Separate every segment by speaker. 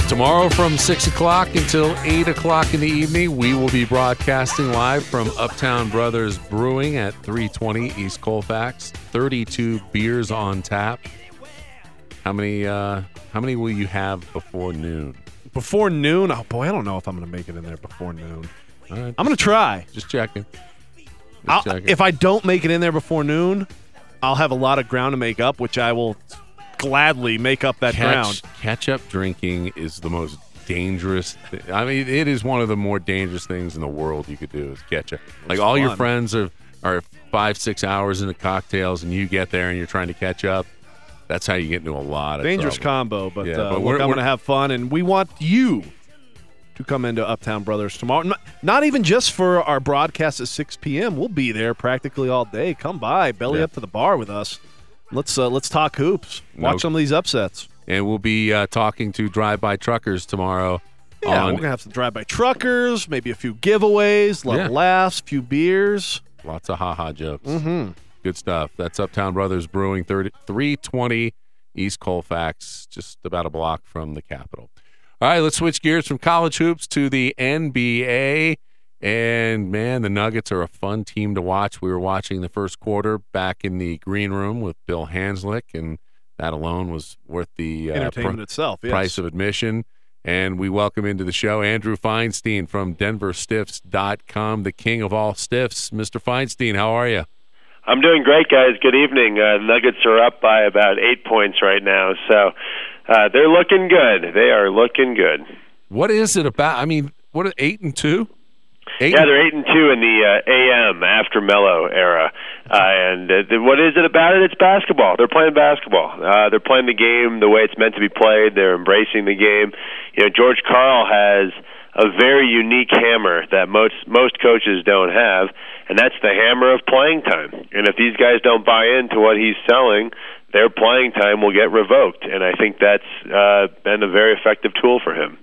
Speaker 1: Tomorrow from 6 o'clock until 8 o'clock in the evening, we will be broadcasting live from Uptown Brothers Brewing at 320 East Colfax. 32 beers on tap. How many will you have before noon?
Speaker 2: Before noon? Oh, boy, I don't know if I'm going to make it in there before noon.
Speaker 1: All right,
Speaker 2: I'm going to try.
Speaker 1: Just checking.
Speaker 2: If I don't make it in there before noon, I'll have a lot of ground to make up, which I will gladly make up that ground.
Speaker 1: Catch-up drinking is the most dangerous thing. I mean, it is one of the more dangerous things in the world you could do is catch-up. Like, all your friends are 5-6 hours into cocktails, and you get there and you're trying to catch up. That's how you get into a lot of
Speaker 2: dangerous
Speaker 1: trouble.
Speaker 2: combo, but I'm going to have fun, and we want you to come into Uptown Brothers tomorrow. Not even just for our broadcast at 6 p.m. We'll be there practically all day. Come by, belly up to the bar with us. Let's talk hoops. Watch some of these upsets.
Speaker 1: And we'll be talking to drive-by truckers tomorrow.
Speaker 2: Yeah, we're going to have some drive-by truckers, maybe a few giveaways, a lot of laughs, a few beers.
Speaker 1: Lots of ha-ha jokes.
Speaker 2: Mm-hmm.
Speaker 1: Good stuff. That's Uptown Brothers Brewing, 320 East Colfax, just about a block from the Capitol. All right, let's switch gears from college hoops to the NBA. And, man, the Nuggets are a fun team to watch. We were watching the first quarter back in the green room with Bill Hanslick, and that alone was worth the
Speaker 2: entertainment itself,
Speaker 1: price of admission. And we welcome into the show Andrew Feinstein from DenverStiffs.com, the king of all stiffs. Mr. Feinstein, how are you?
Speaker 3: I'm doing great, guys. Good evening. Nuggets are up by about 8 points right now, so they're looking good. They are looking good.
Speaker 1: What is it about? I mean, what are 8-2?
Speaker 3: Yeah, they're 8-2 in the AM after Melo era. And what is it about it? It's basketball. They're playing basketball. They're playing the game the way it's meant to be played. They're embracing the game. You know, George Karl has a very unique hammer that most coaches don't have, and that's the hammer of playing time. And if these guys don't buy into what he's selling, their playing time will get revoked. And I think that's been a very effective tool for him.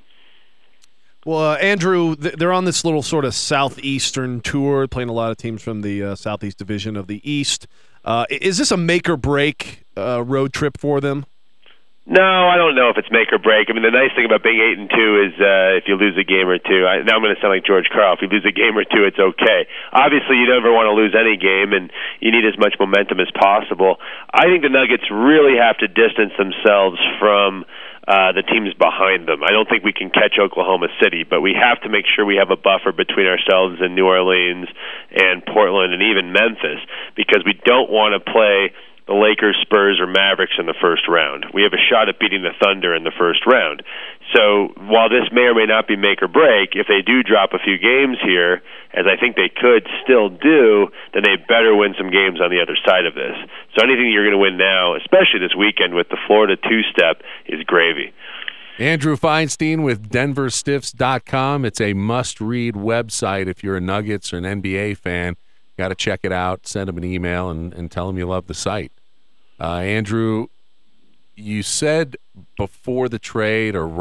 Speaker 2: Well, Andrew, they're on this little sort of southeastern tour, playing a lot of teams from the Southeast Division of the East. Is this a make-or-break road trip for them?
Speaker 3: No, I don't know if it's make or break. I mean, the nice thing about being 8-2 is if you lose a game or two. Now I'm going to sound like George Karl. If you lose a game or two, it's okay. Obviously, you never want to lose any game, and you need as much momentum as possible. I think the Nuggets really have to distance themselves from the teams behind them. I don't think we can catch Oklahoma City, but we have to make sure we have a buffer between ourselves and New Orleans and Portland and even Memphis, because we don't want to play the Lakers, Spurs, or Mavericks in the first round. We have a shot at beating the Thunder in the first round. So while this may or may not be make or break, if they do drop a few games here, as I think they could still do, then they better win some games on the other side of this. So anything you're going to win now, especially this weekend with the Florida two-step, is gravy.
Speaker 1: Andrew Feinstein with DenverStiffs.com. It's a must-read website if you're a Nuggets or an NBA fan. Got to check it out. Send them an email and tell them you love the site. Andrew, you said before the trade or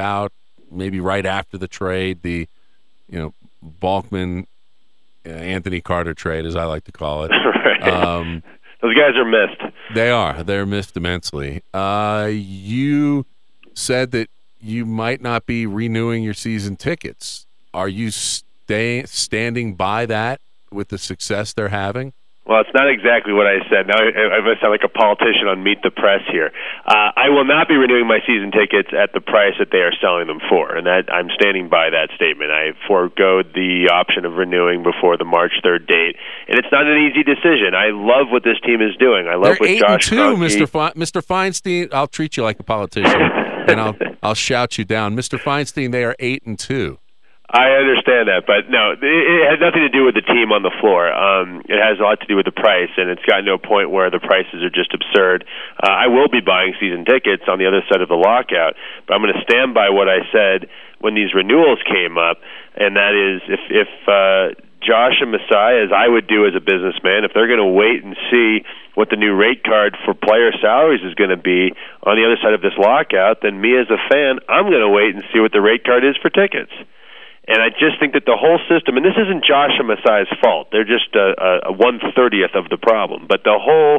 Speaker 1: maybe right after the trade, the Balkman Anthony Carter trade, as I like to call it.
Speaker 3: Right. Those guys are missed.
Speaker 1: They are. They're missed immensely. You said that you might not be renewing your season tickets. Are you standing by that with the success they're having?
Speaker 3: Well, it's not exactly what I said. Now I sound like a politician on Meet the Press here. I will not be renewing my season tickets at the price that they are selling them for, and that I'm standing by that statement. I forgoed the option of renewing before the March 3rd date, and it's not an easy decision. I love what this team is doing. I love what Josh
Speaker 1: Kroenke. Mr. Feinstein, I'll treat you like a politician, and I'll shout you down. Mr. Feinstein, they are 8-2.
Speaker 3: I understand that, but no, it has nothing to do with the team on the floor. It has a lot to do with the price, and it's gotten to a point where the prices are just absurd. I will be buying season tickets on the other side of the lockout, but I'm going to stand by what I said when these renewals came up, and that is if Josh and Masai, as I would do as a businessman, if they're going to wait and see what the new rate card for player salaries is going to be on the other side of this lockout, then me as a fan, I'm going to wait and see what the rate card is for tickets. And I just think that the whole system, and this isn't Josh and Masai's fault, they're just a 1/30th of the problem, but the whole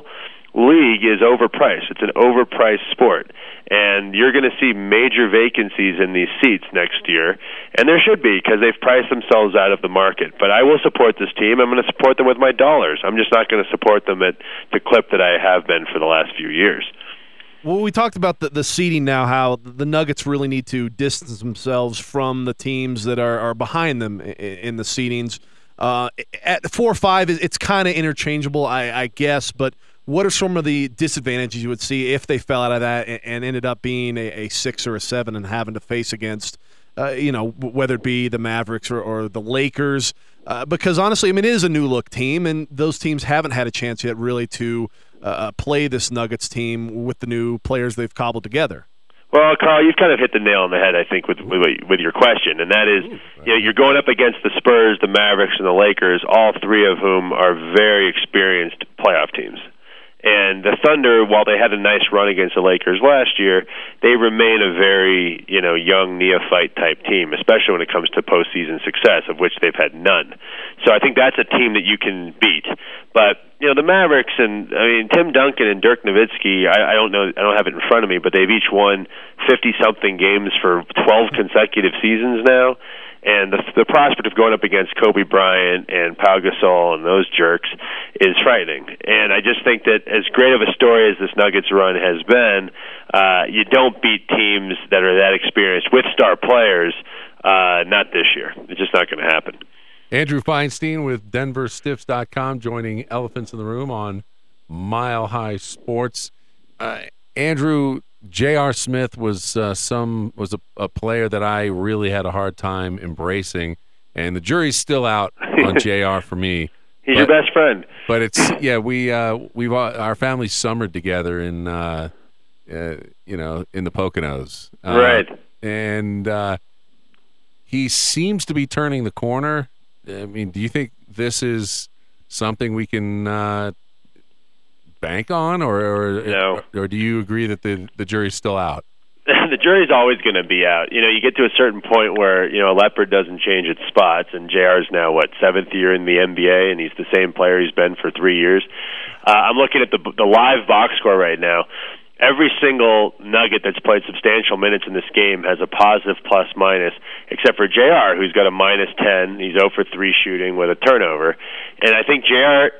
Speaker 3: league is overpriced. It's an overpriced sport. And you're going to see major vacancies in these seats next year, and there should be because they've priced themselves out of the market. But I will support this team. I'm going to support them with my dollars. I'm just not going to support them at the clip that I have been for the last few years.
Speaker 2: Well, we talked about the seeding now, how the Nuggets really need to distance themselves from the teams that are behind them in the seedings. At 4 or 5, it's kind of interchangeable, I guess, but what are some of the disadvantages you would see if they fell out of that and ended up being a 6 or a 7 and having to face against, whether it be the Mavericks or the Lakers? Because honestly, I mean, it is a new-look team, and those teams haven't had a chance yet really to play this Nuggets team with the new players they've cobbled together.
Speaker 3: Well, Carl, you've kind of hit the nail on the head, I think, with your question, and that is, you're going up against the Spurs, the Mavericks, and the Lakers, all three of whom are very experienced playoff teams. And the Thunder, while they had a nice run against the Lakers last year, they remain a very, young neophyte type team, especially when it comes to postseason success, of which they've had none. So I think that's a team that you can beat. But the Mavericks and Tim Duncan and Dirk Nowitzki, I don't know, I don't have it in front of me, but they've each won 50-something games for 12 consecutive seasons now. And the prospect of going up against Kobe Bryant and Pau Gasol and those jerks is frightening. And I just think that as great of a story as this Nuggets run has been, you don't beat teams that are that experienced with star players, not this year. It's just not going to happen.
Speaker 1: Andrew Feinstein with DenverStiffs.com joining Elephants in the Room on Mile High Sports. Andrew, J.R. Smith was a player that I really had a hard time embracing, and the jury's still out on J.R. for me.
Speaker 3: He's your best friend.
Speaker 1: But it's we've our family summered together in in the Poconos,
Speaker 3: right?
Speaker 1: And he seems to be turning the corner. I mean, do you think this is something we can bank on, or
Speaker 3: no?
Speaker 1: Or do you agree that the jury's still out?
Speaker 3: The jury's always going to be out. You get to a certain point where a leopard doesn't change its spots, and JR is now 7th year in the NBA, and he's the same player he's been for 3 years. I'm looking at the live box score right now. Every single Nugget that's played substantial minutes in this game has a positive plus-minus, except for JR, who's got a -10. He's 0 for 3 shooting with a turnover. And I think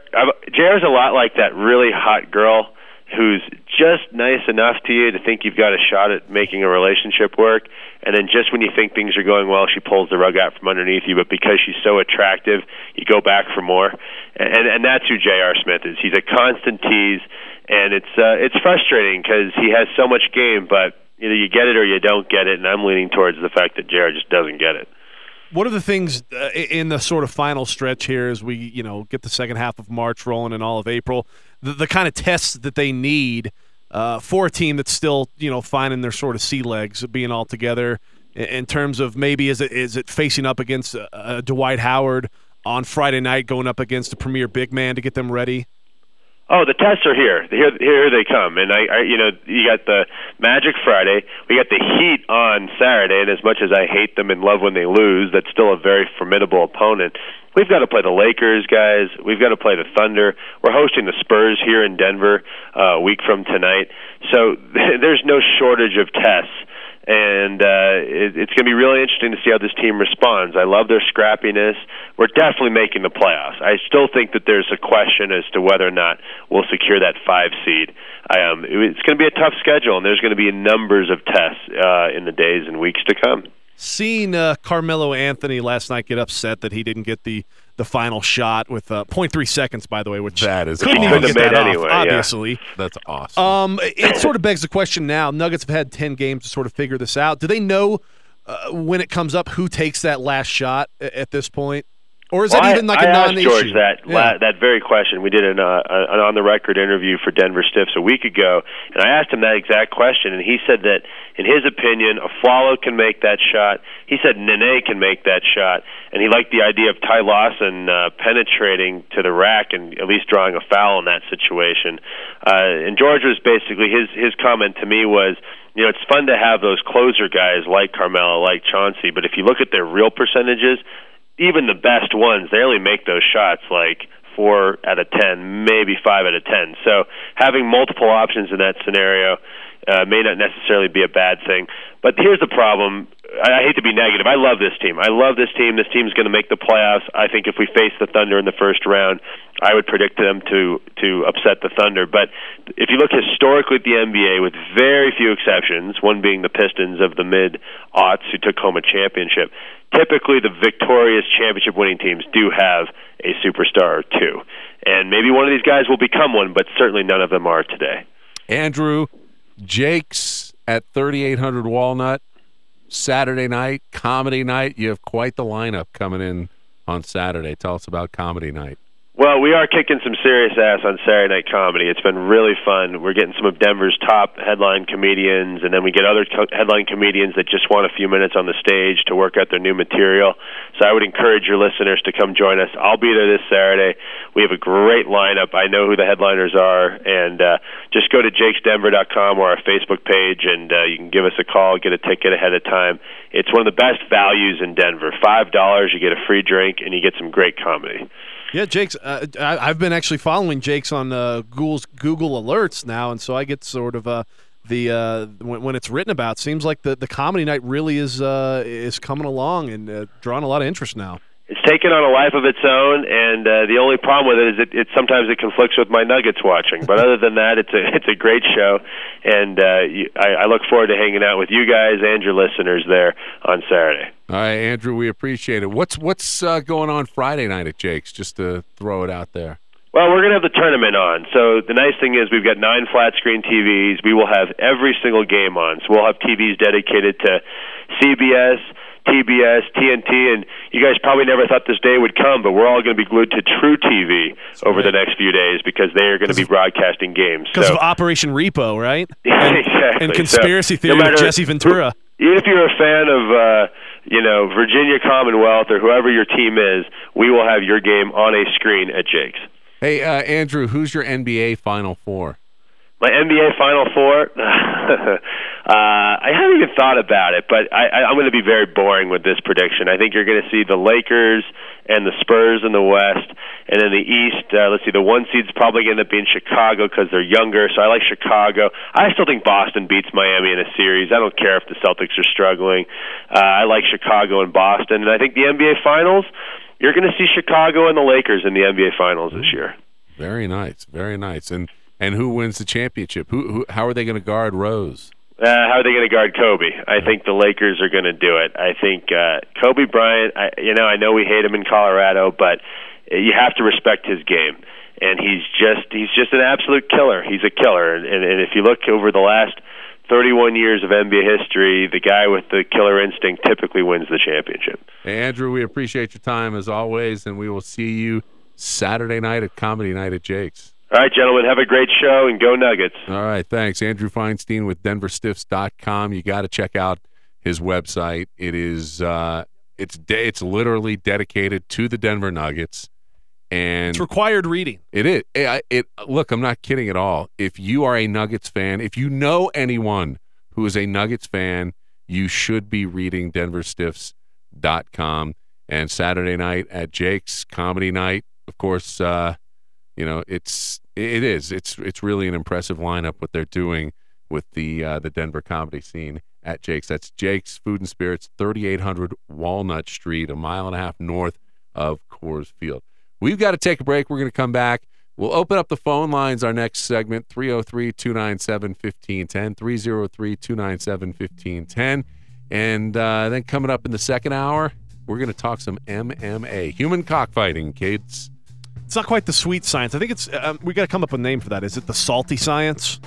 Speaker 3: JR's a lot like that really hot girl who's just nice enough to you to think you've got a shot at making a relationship work, and then just when you think things are going well, she pulls the rug out from underneath you, but because she's so attractive, you go back for more. And that's who J.R. Smith is. He's a constant tease, and it's frustrating because he has so much game, but either you get it or you don't get it, and I'm leaning towards the fact that J.R. just doesn't get it.
Speaker 2: What are the things in the sort of final stretch here as we, get the second half of March rolling and all of April, the kind of tests that they need for a team that's still, finding their sort of sea legs, being all together in terms of maybe is it facing up against Dwight Howard on Friday night, going up against a premier big man to get them ready?
Speaker 3: Oh, the tests are here. Here they come. And you got the Magic Friday. We got the Heat on Saturday. And as much as I hate them and love when they lose, that's still a very formidable opponent. We've got to play the Lakers, guys. We've got to play the Thunder. We're hosting the Spurs here in Denver a week from tonight. So there's no shortage of tests. And it's going to be really interesting to see how this team responds. I love their scrappiness. We're definitely making the playoffs. I still think that there's a question as to whether or not we'll secure that 5 seed. It's going to be a tough schedule, and there's going to be numbers of tests in the days and weeks to come.
Speaker 2: Seeing Carmelo Anthony last night get upset that he didn't get the final shot with 0.3 seconds, by the way, which
Speaker 1: that is
Speaker 2: couldn't
Speaker 1: awesome.
Speaker 2: even get that
Speaker 3: anyway,
Speaker 2: off, obviously.
Speaker 1: Yeah. That's awesome.
Speaker 2: It sort of begs the question now. Nuggets have had 10 games to sort of figure this out. Do they know when it comes up who takes that last shot at this point? Or is that even like a non-issue?
Speaker 3: I asked George that very question. We did an on-the-record interview for Denver Stiffs a week ago, and I asked him that exact question, and he said that, in his opinion, Afflalo can make that shot. He said Nene can make that shot, and he liked the idea of Ty Lawson penetrating to the rack and at least drawing a foul in that situation. And George was basically, his comment to me was, it's fun to have those closer guys like Carmelo, like Chauncey, but if you look at their real percentages, even the best ones, they only make those shots like 4 out of 10, maybe 5 out of 10. So having multiple options in that scenario may not necessarily be a bad thing. But here's the problem. I hate to be negative. I love this team. I love this team. This team's going to make the playoffs. I think if we face the Thunder in the first round, I would predict them to upset the Thunder. But if you look historically at the NBA, with very few exceptions, one being the Pistons of the mid-aughts who took home a championship, typically the victorious championship-winning teams do have a superstar or two. And maybe one of these guys will become one, but certainly none of them are today.
Speaker 1: Andrew, Jake's at 3800 Walnut. Saturday night, comedy night. You have quite the lineup coming in on Saturday. Tell us about comedy night.
Speaker 3: Well, we are kicking some serious ass on Saturday Night Comedy. It's been really fun. We're getting some of Denver's top headline comedians, and then we get other headline comedians that just want a few minutes on the stage to work out their new material. So I would encourage your listeners to come join us. I'll be there this Saturday. We have a great lineup. I know who the headliners are, and just go to jakesdenver.com or our Facebook page, and you can give us a call, get a ticket ahead of time. It's one of the best values in Denver. $5, you get a free drink, and you get some great comedy.
Speaker 2: Yeah, Jake's. I've been actually following Jake's on Google Alerts now, and so I get sort of when it's written about. Seems like the comedy night really is coming along and drawing a lot of interest now.
Speaker 3: It's taken on a life of its own, and the only problem with it is sometimes it conflicts with my Nuggets watching. But other than that, it's a great show, and I look forward to hanging out with you guys and your listeners there on Saturday.
Speaker 1: All right, Andrew, we appreciate it. What's going on Friday night at Jake's, just to throw it out there?
Speaker 3: Well, we're going to have the tournament on. So the nice thing is we've got 9 flat-screen TVs. We will have every single game on. So we'll have TVs dedicated to CBS, TBS, TNT, and you guys probably never thought this day would come, but we're all going to be glued to True TV over the next few days because they are going to be broadcasting games.
Speaker 2: Because of Operation Repo, right?
Speaker 3: Exactly.
Speaker 2: And conspiracy theory with Jesse Ventura.
Speaker 3: Even if you're a fan of Virginia Commonwealth or whoever your team is, we will have your game on a screen at Jake's.
Speaker 1: Hey, Andrew, who's your NBA Final Four?
Speaker 3: My NBA Final Four? I haven't even thought about it, but I'm going to be very boring with this prediction. I think you're going to see the Lakers and the Spurs in the West, and in the East, let's see, the 1 seed's probably going to be in Chicago because they're younger, so I like Chicago. I still think Boston beats Miami in a series. I don't care if the Celtics are struggling. I like Chicago and Boston, and I think the NBA Finals, you're going to see Chicago and the Lakers in the NBA Finals this year.
Speaker 1: Very nice, very nice. And who wins the championship? How are they going to guard Rose?
Speaker 3: How are they going to guard Kobe? I think the Lakers are going to do it. I think Kobe Bryant, I know we hate him in Colorado, but you have to respect his game. And he's just an absolute killer. He's a killer. And if you look over the last 31 years of NBA history, the guy with the killer instinct typically wins the championship.
Speaker 1: Hey, Andrew, we appreciate your time as always, and we will see you Saturday night at Comedy Night at Jake's.
Speaker 3: All right, gentlemen, have a great show, and go Nuggets.
Speaker 1: All right, thanks. Andrew Feinstein with DenverStiffs.com. You got to check out his website. It is it's literally dedicated to the Denver Nuggets, and
Speaker 2: it's required reading.
Speaker 1: It is. Look, I'm not kidding at all. If you are a Nuggets fan, if you know anyone who is a Nuggets fan, you should be reading DenverStiffs.com. And Saturday night at Jake's Comedy Night, of course. It's really an impressive lineup what they're doing with the Denver comedy scene at Jake's. That's Jake's Food and Spirits, 3800 Walnut Street, a mile and a half north of Coors Field. We've got to take a break. We're going to come back. We'll open up the phone lines our next segment, 303-297-1510, 303-297-1510. And then coming up in the second hour, we're going to talk some MMA, human cockfighting, kids.
Speaker 2: It's not quite the sweet science. I think it's we got to come up with a name for that. Is it the salty science?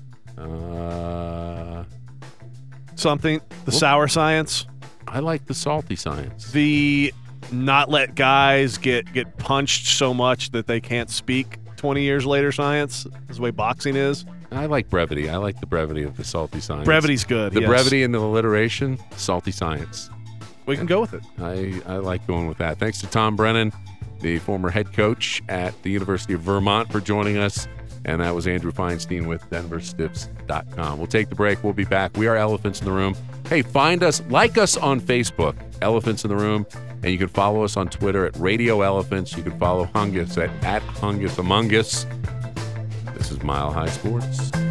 Speaker 2: Something. The sour science?
Speaker 1: I like the salty science.
Speaker 2: The not let guys get punched so much that they can't speak 20 years later science is the way boxing is.
Speaker 1: I like brevity. I like the brevity of the salty science.
Speaker 2: Brevity's good.
Speaker 1: The brevity and the alliteration, salty science.
Speaker 2: We can go with it.
Speaker 1: I like going with that. Thanks to Tom Brennan, the former head coach at the University of Vermont, for joining us. And that was Andrew Feinstein with DenverStiffs.com. We'll take the break. We'll be back. We are Elephants in the Room. Hey, find us, like us on Facebook, Elephants in the Room. And you can follow us on Twitter at Radio Elephants. You can follow Hungus at Hungus Among Us. This is Mile High Sports.